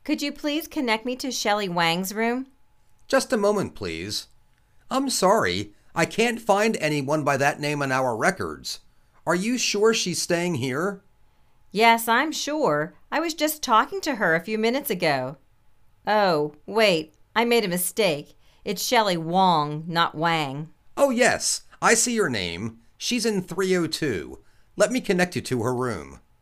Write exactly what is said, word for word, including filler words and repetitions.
Could you please connect me to Shelley Wang's room? Just a moment, please. I'm sorry, I can't find anyone by that name in our records. Are you sure she's staying here? Yes, I'm sure. I was just talking to her a few minutes ago. Oh, wait, I made a mistake. It's Shelley Wong, not Wang. Oh yes, I see your name. She's in three oh two. Let me connect you to her room.